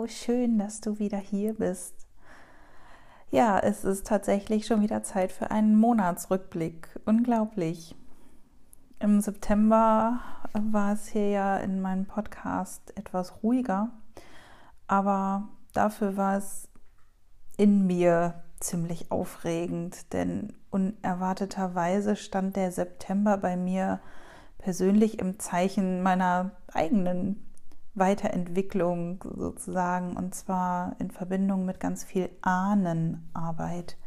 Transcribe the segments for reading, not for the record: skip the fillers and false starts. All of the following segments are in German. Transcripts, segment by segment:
schön, dass du wieder hier bist. Ja, es ist tatsächlich schon wieder Zeit für einen Monatsrückblick. Unglaublich. Im September war es hier ja in meinem Podcast etwas ruhiger, aber dafür war es in mir ziemlich aufregend, denn unerwarteterweise stand der September bei mir persönlich im Zeichen meiner eigenen Weiterentwicklung sozusagen, und zwar in Verbindung mit ganz viel Ahnenarbeit.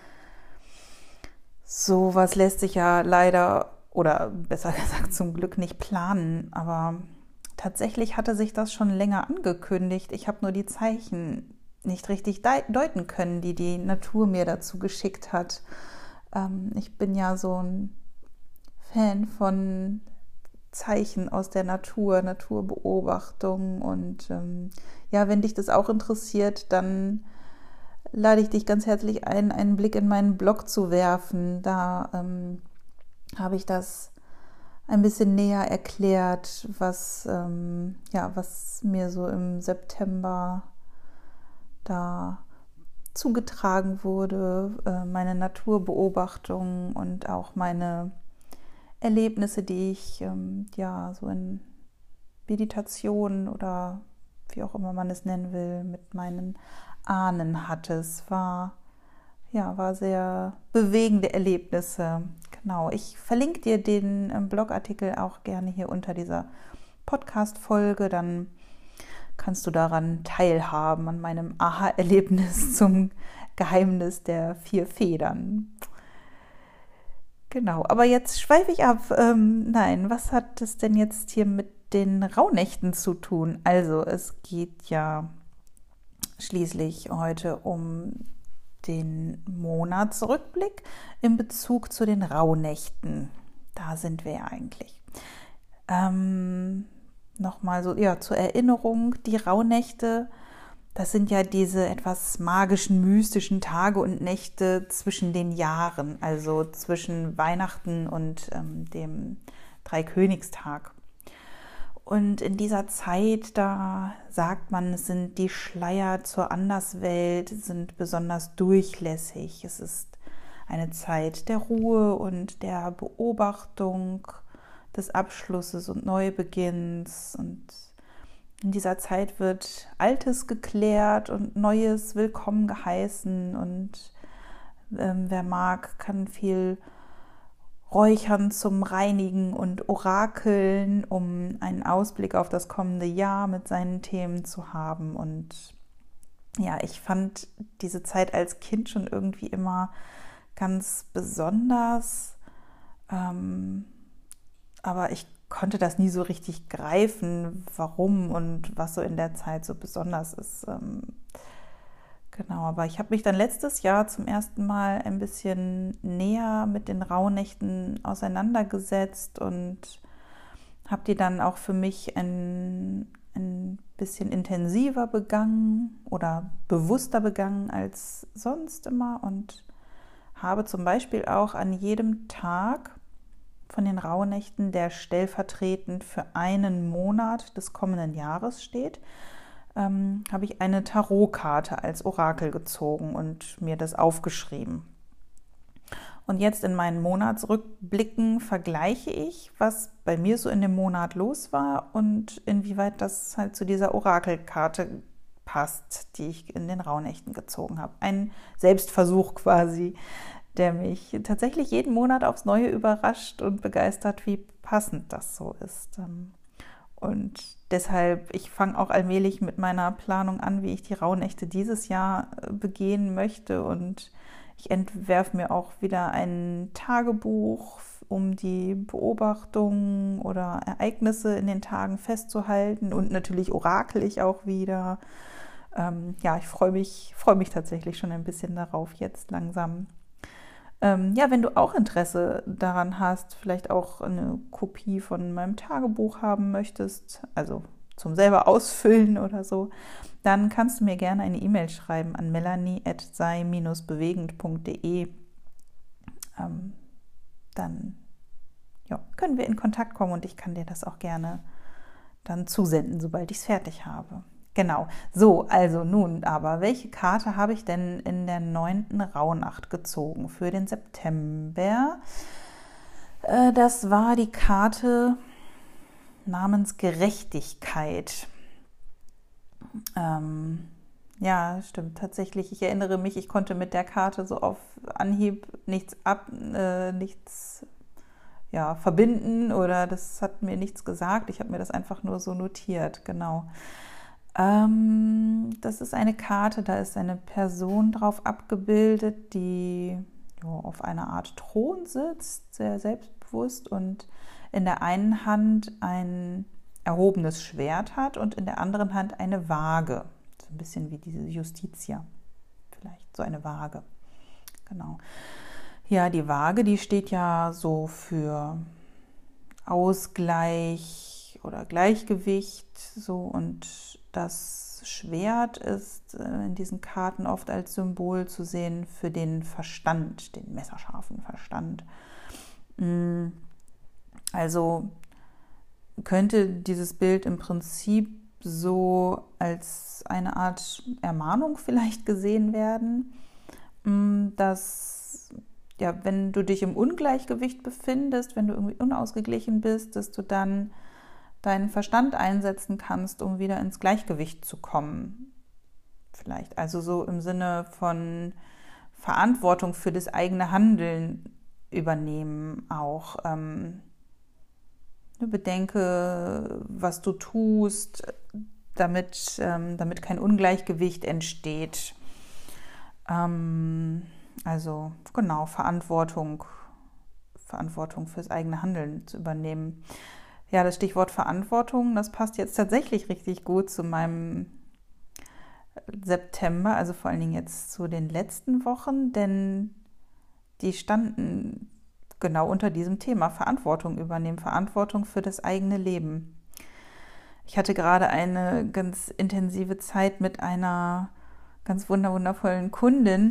Sowas lässt sich ja leider, oder besser gesagt zum Glück, nicht planen, aber tatsächlich hatte sich das schon länger angekündigt. Ich habe nur die Zeichen nicht richtig deuten können, die die Natur mir dazu geschickt hat. Ich bin ja so ein Fan von Zeichen aus der Natur, Naturbeobachtung, und ja, wenn dich das auch interessiert, dann lade ich dich ganz herzlich ein, einen Blick in meinen Blog zu werfen. Da habe ich das ein bisschen näher erklärt, was mir so im September da zugetragen wurde, meine Naturbeobachtung und auch meine Erlebnisse, die ich so in Meditation oder wie auch immer man es nennen will, mit meinen Ahnen hatte. Es war sehr bewegende Erlebnisse. Genau, ich verlinke dir den Blogartikel auch gerne hier unter dieser Podcast-Folge, dann kannst du daran teilhaben, an meinem Aha-Erlebnis zum Geheimnis der 4 Federn. Genau, aber jetzt schweife ich ab. Nein, was hat es denn jetzt hier mit den Rauhnächten zu tun? Also, es geht ja schließlich heute um den Monatsrückblick in Bezug zu den Rauhnächten. Da sind wir ja eigentlich. Nochmal so, ja, zur Erinnerung, die Rauhnächte, das sind ja diese etwas magischen, mystischen Tage und Nächte zwischen den Jahren, also zwischen Weihnachten und dem Dreikönigstag. Und in dieser Zeit, da sagt man, es sind die Schleier zur Anderswelt, sind besonders durchlässig. Es ist eine Zeit der Ruhe und der Beobachtung, des Abschlusses und Neubeginns. Und in dieser Zeit wird Altes geklärt und Neues willkommen geheißen. Und wer mag, kann viel räuchern zum Reinigen und Orakeln, um einen Ausblick auf das kommende Jahr mit seinen Themen zu haben. Und ja, ich fand diese Zeit als Kind schon irgendwie immer ganz besonders, aber ich konnte das nie so richtig greifen, warum und was so in der Zeit so besonders ist. Genau, aber ich habe mich dann letztes Jahr zum ersten Mal ein bisschen näher mit den Rauhnächten auseinandergesetzt und habe die dann auch für mich ein bisschen intensiver begangen oder bewusster begangen als sonst immer, und habe zum Beispiel auch an jedem Tag von den Rauhnächten, der stellvertretend für einen Monat des kommenden Jahres steht, habe ich eine Tarotkarte als Orakel gezogen und mir das aufgeschrieben. Und jetzt in meinen Monatsrückblicken vergleiche ich, was bei mir so in dem Monat los war und inwieweit das halt zu dieser Orakelkarte passt, die ich in den Rauhnächten gezogen habe. Ein Selbstversuch quasi, der mich tatsächlich jeden Monat aufs Neue überrascht und begeistert, wie passend das so ist. Und deshalb, ich fange auch allmählich mit meiner Planung an, wie ich die Rauhnächte dieses Jahr begehen möchte. Und ich entwerfe mir auch wieder ein Tagebuch, um die Beobachtungen oder Ereignisse in den Tagen festzuhalten. Und natürlich orakel ich auch wieder. Ich freue mich tatsächlich schon ein bisschen darauf jetzt langsam. Wenn du auch Interesse daran hast, vielleicht auch eine Kopie von meinem Tagebuch haben möchtest, also zum selber ausfüllen oder so, dann kannst du mir gerne eine E-Mail schreiben an melanie@sei-bewegend.de. Dann können wir in Kontakt kommen und ich kann dir das auch gerne dann zusenden, sobald ich es fertig habe. Genau. So, also nun aber, welche Karte habe ich denn in der 9. Rauhnacht gezogen für den September? Das war die Karte namens Gerechtigkeit. Ja, stimmt, tatsächlich. Ich erinnere mich, ich konnte mit der Karte so auf Anhieb nichts verbinden oder das hat mir nichts gesagt. Ich habe mir das einfach nur so notiert, genau. Das ist eine Karte, da ist eine Person drauf abgebildet, die auf einer Art Thron sitzt, sehr selbstbewusst und in der einen Hand ein erhobenes Schwert hat und in der anderen Hand eine Waage. So ein bisschen wie diese Justitia, vielleicht so eine Waage. Genau. Ja, die Waage, die steht ja so für Ausgleich oder Gleichgewicht, so, und das Schwert ist in diesen Karten oft als Symbol zu sehen für den Verstand, den messerscharfen Verstand. Also könnte dieses Bild im Prinzip so als eine Art Ermahnung vielleicht gesehen werden, dass ja, wenn du dich im Ungleichgewicht befindest, wenn du irgendwie unausgeglichen bist, dass du dann deinen Verstand einsetzen kannst, um wieder ins Gleichgewicht zu kommen. Vielleicht also so im Sinne von Verantwortung für das eigene Handeln übernehmen auch. Bedenke, was du tust, damit kein Ungleichgewicht entsteht. Also genau, Verantwortung fürs eigene Handeln zu übernehmen. Ja, das Stichwort Verantwortung, das passt jetzt tatsächlich richtig gut zu meinem September, also vor allen Dingen jetzt zu den letzten Wochen, denn die standen genau unter diesem Thema Verantwortung übernehmen, Verantwortung für das eigene Leben. Ich hatte gerade eine ganz intensive Zeit mit einer ganz wundervollen Kundin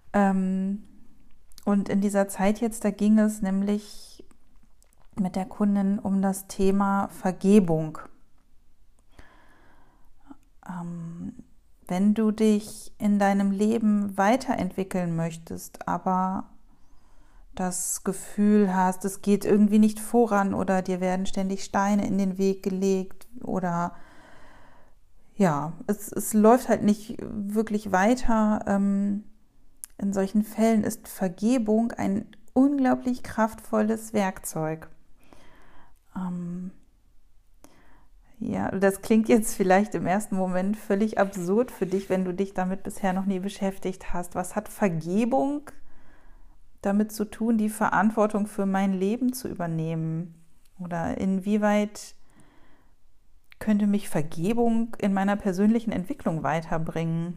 und in dieser Zeit jetzt, da ging es nämlich mit der Kundin um das Thema Vergebung. Wenn du dich in deinem Leben weiterentwickeln möchtest, aber das Gefühl hast, es geht irgendwie nicht voran oder dir werden ständig Steine in den Weg gelegt oder ja, es läuft halt nicht wirklich weiter. In solchen Fällen ist Vergebung ein unglaublich kraftvolles Werkzeug. Ja, das klingt jetzt vielleicht im ersten Moment völlig absurd für dich, wenn du dich damit bisher noch nie beschäftigt hast. Was hat Vergebung damit zu tun, die Verantwortung für mein Leben zu übernehmen? Oder inwieweit könnte mich Vergebung in meiner persönlichen Entwicklung weiterbringen?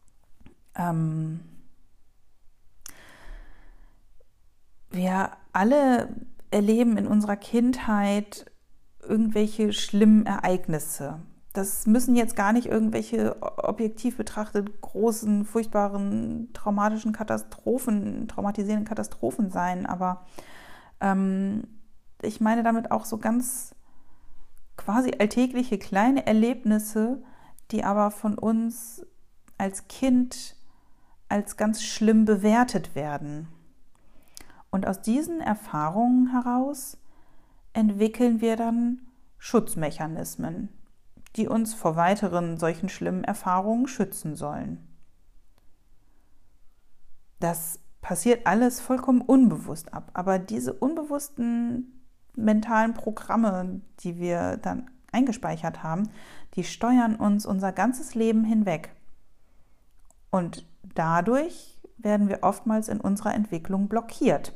Wir alle erleben in unserer Kindheit irgendwelche schlimmen Ereignisse. Das müssen jetzt gar nicht irgendwelche objektiv betrachtet großen, furchtbaren, traumatisierenden Katastrophen sein, aber ich meine damit auch so ganz quasi alltägliche kleine Erlebnisse, die aber von uns als Kind als ganz schlimm bewertet werden. Und aus diesen Erfahrungen heraus entwickeln wir dann Schutzmechanismen, die uns vor weiteren solchen schlimmen Erfahrungen schützen sollen. Das passiert alles vollkommen unbewusst ab, aber diese unbewussten mentalen Programme, die wir dann eingespeichert haben, die steuern uns unser ganzes Leben hinweg. Und dadurch werden wir oftmals in unserer Entwicklung blockiert.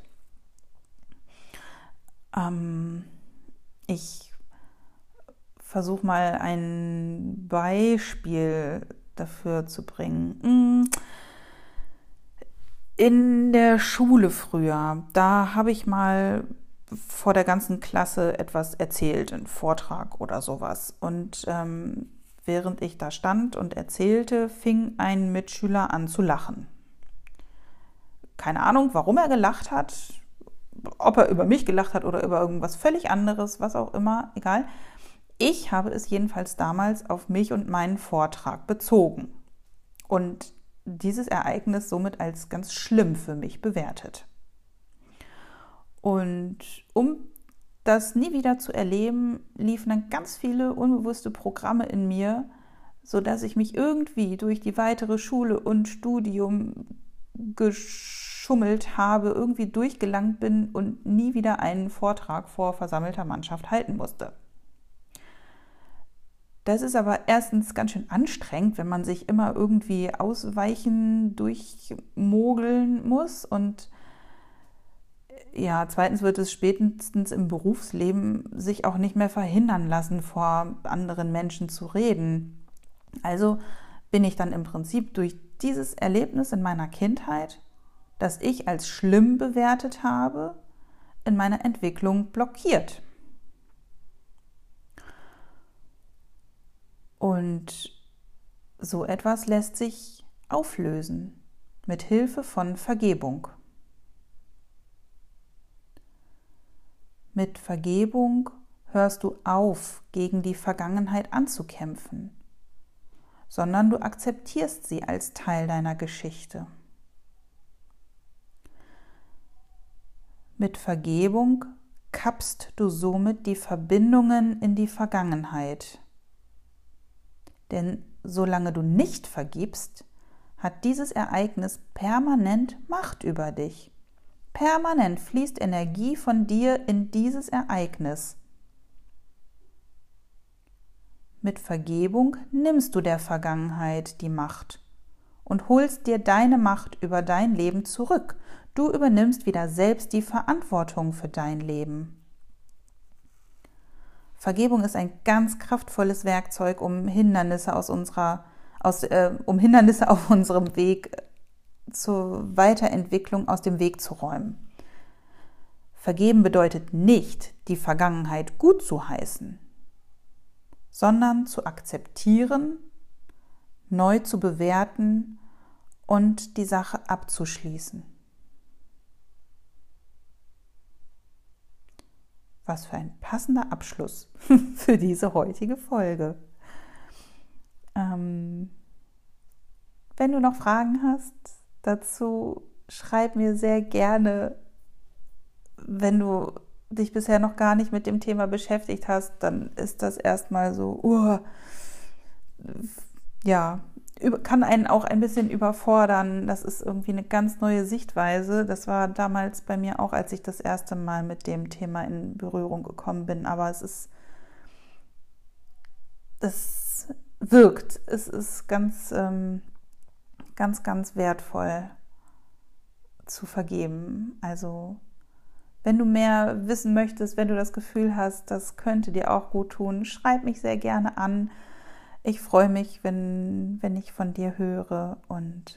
Ich versuche mal ein Beispiel dafür zu bringen. In der Schule früher, da habe ich mal vor der ganzen Klasse etwas erzählt, einen Vortrag oder sowas. Und während ich da stand und erzählte, fing ein Mitschüler an zu lachen. Keine Ahnung, warum er gelacht hat, ob er über mich gelacht hat oder über irgendwas völlig anderes, was auch immer, egal. Ich habe es jedenfalls damals auf mich und meinen Vortrag bezogen und dieses Ereignis somit als ganz schlimm für mich bewertet. Und um das nie wieder zu erleben, liefen dann ganz viele unbewusste Programme in mir, sodass ich mich irgendwie durch die weitere Schule und Studium geschummelt habe, irgendwie durchgelangt bin und nie wieder einen Vortrag vor versammelter Mannschaft halten musste. Das ist aber erstens ganz schön anstrengend, wenn man sich immer irgendwie ausweichen, durchmogeln muss. Und ja, zweitens wird es spätestens im Berufsleben sich auch nicht mehr verhindern lassen, vor anderen Menschen zu reden. Also bin ich dann im Prinzip durch dieses Erlebnis in meiner Kindheit, das ich als schlimm bewertet habe, in meiner Entwicklung blockiert. Und so etwas lässt sich auflösen mit Hilfe von Vergebung. Mit Vergebung hörst du auf, gegen die Vergangenheit anzukämpfen, sondern du akzeptierst sie als Teil deiner Geschichte. Mit Vergebung kappst du somit die Verbindungen in die Vergangenheit. Denn solange du nicht vergibst, hat dieses Ereignis permanent Macht über dich. Permanent fließt Energie von dir in dieses Ereignis. Mit Vergebung nimmst du der Vergangenheit die Macht und holst dir deine Macht über dein Leben zurück. Du übernimmst wieder selbst die Verantwortung für dein Leben. Vergebung ist ein ganz kraftvolles Werkzeug, um Hindernisse auf unserem Weg zur Weiterentwicklung aus dem Weg zu räumen. Vergeben bedeutet nicht, die Vergangenheit gut zu heißen, sondern zu akzeptieren, neu zu bewerten und die Sache abzuschließen. Was für ein passender Abschluss für diese heutige Folge. Wenn du noch Fragen hast dazu, schreib mir sehr gerne. Wenn du dich bisher noch gar nicht mit dem Thema beschäftigt hast, dann ist das erstmal so, kann einen auch ein bisschen überfordern. Das ist irgendwie eine ganz neue Sichtweise. Das war damals bei mir auch, als ich das erste Mal mit dem Thema in Berührung gekommen bin. Aber es wirkt. Es ist ganz, ganz wertvoll zu vergeben. Also wenn du mehr wissen möchtest, wenn du das Gefühl hast, das könnte dir auch gut tun, schreib mich sehr gerne an. Ich freue mich, wenn ich von dir höre und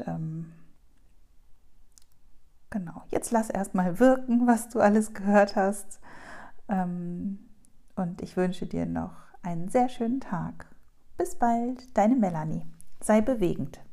genau, jetzt lass erstmal wirken, was du alles gehört hast und ich wünsche dir noch einen sehr schönen Tag. Bis bald, deine Melanie. Sei bewegend.